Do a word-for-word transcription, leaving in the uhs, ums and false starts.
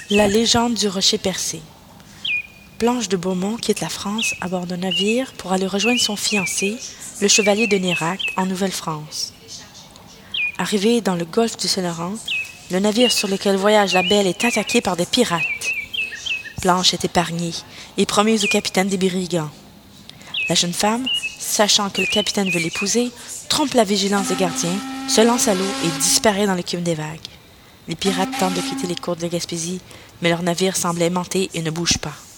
La légende du rocher percé. Blanche de Beaumont quitte la France à bord d'un navire pour aller rejoindre son fiancé, le chevalier de Nérac, en Nouvelle-France. Arrivé dans le golfe du Saint-Laurent, le navire sur lequel voyage la belle est attaqué par des pirates. Blanche est épargnée et promise au capitaine des brigands. La jeune femme, sachant que le capitaine veut l'épouser, trompe la vigilance des gardiens, se lance à l'eau et disparaît dans l'écume des vagues. Les pirates tentent de quitter les côtes de Gaspésie, mais leur navire semble aimanté et ne bouge pas.